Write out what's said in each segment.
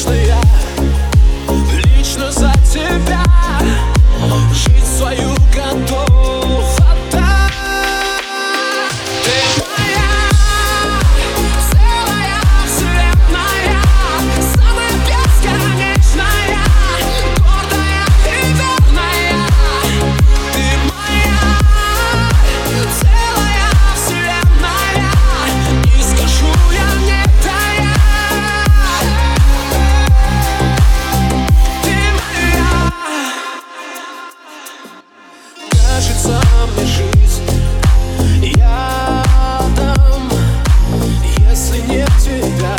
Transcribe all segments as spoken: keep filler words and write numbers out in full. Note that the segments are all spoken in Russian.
конечно, я лично за тебя жизнь свою готов отдать. Ты моя целая вселенная, самая бесконечная, гордая и верная. Ты моя целая вселенная, не скажу я не тая. Ты моя. Кажется мне жизнь ядом, если нет тебя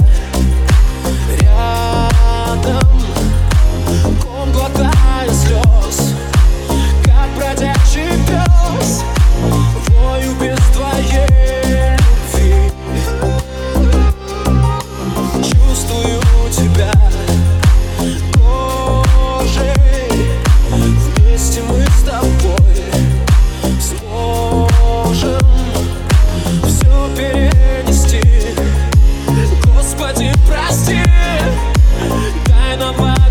рядом. Ком глотая слез, как бродячий пес, вою без твоей любви. Чувствую тебя кожей, вместе мы с тобой сможем все перенести. Господи, прости, дай нам